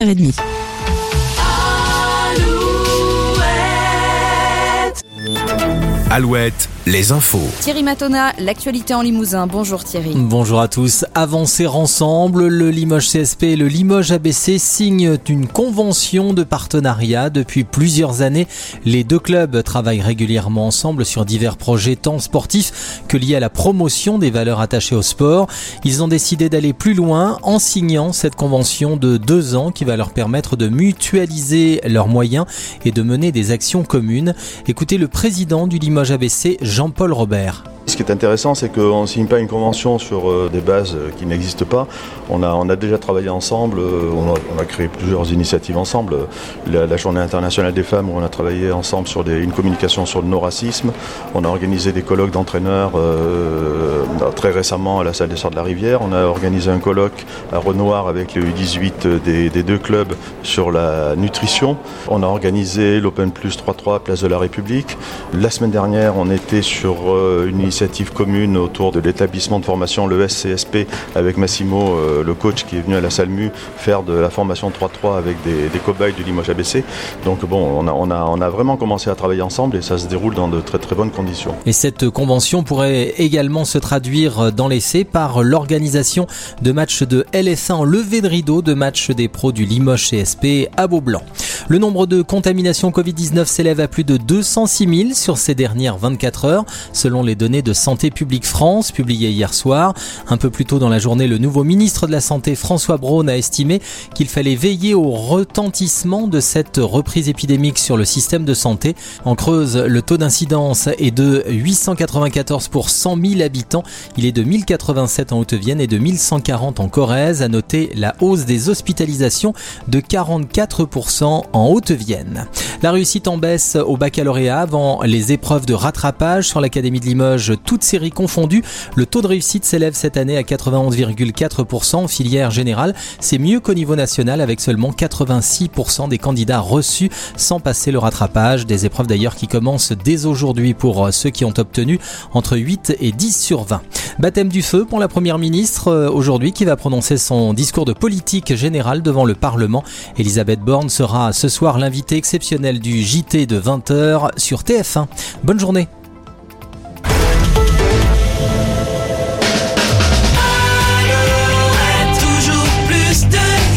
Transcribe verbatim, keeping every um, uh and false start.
heures trente. Alouette, les infos. Thierry Matona, l'actualité en Limousin. Bonjour Thierry. Bonjour à tous. Avancer ensemble, le Limoges C S P et le Limoges A B C signent une convention de partenariat. Depuis plusieurs années, les deux clubs travaillent régulièrement ensemble sur divers projets tant sportifs que liés à la promotion des valeurs attachées au sport. Ils ont décidé d'aller plus loin en signant cette convention de deux ans qui va leur permettre de mutualiser leurs moyens et de mener des actions communes. Écoutez le président du Limoges A B C, Jean-Paul Robert. Ce qui est intéressant, c'est qu'on ne signe pas une convention sur euh, des bases euh, qui n'existent pas. On a, on a déjà travaillé ensemble, euh, on, a, on a créé plusieurs initiatives ensemble. La, la Journée internationale des femmes, où on a travaillé ensemble sur des, une communication sur le non-racisme. On a organisé des colloques d'entraîneurs euh, très récemment à la salle des Sorts de la Rivière. On a organisé un colloque à Renoir avec le U dix-huit des, des deux clubs sur la nutrition. On a organisé l'Open Plus trois trois Place de la République. La semaine dernière, on était sur euh, une initiative commune autour de l'établissement de formation, le S C S P, avec Massimo, euh, le coach qui est venu à la Salmu faire de la formation trois trois avec des, des cobayes du Limoges A B C. Donc bon, on a, on, a, on a vraiment commencé à travailler ensemble et ça se déroule dans de très très bonnes conditions. Et cette convention pourrait également se traduire dans l'essai par l'organisation de matchs de L S un en levée de rideau, de matchs des pros du Limoges C S P à Beaublanc. Le nombre de contaminations covid dix-neuf s'élève à plus de deux cent six mille sur ces dernières vingt-quatre heures, selon les données de Santé publique France, publiées hier soir. Un peu plus tôt dans la journée, le nouveau ministre de la Santé, François Braun, a estimé qu'il fallait veiller au retentissement de cette reprise épidémique sur le système de santé. En Creuse, le taux d'incidence est de huit cent quatre-vingt-quatorze pour cent mille habitants. Il est de mille quatre-vingt-sept en Haute-Vienne et de mille cent quarante en Corrèze. À noter la hausse des hospitalisations de quarante-quatre pour cent en Haute-Vienne. La réussite en baisse au baccalauréat avant les épreuves de rattrapage sur l'Académie de Limoges, toutes séries confondues. Le taux de réussite s'élève cette année à quatre-vingt-onze virgule quatre pour cent en filière générale. C'est mieux qu'au niveau national avec seulement quatre-vingt-six pour cent des candidats reçus sans passer le rattrapage. Des épreuves d'ailleurs qui commencent dès aujourd'hui pour ceux qui ont obtenu entre huit et dix sur vingt. Baptême du feu pour la première ministre aujourd'hui qui va prononcer son discours de politique générale devant le Parlement. Elisabeth Borne sera ce soir l'invitée exceptionnelle du J T de vingt heures sur T F un. Bonne journée.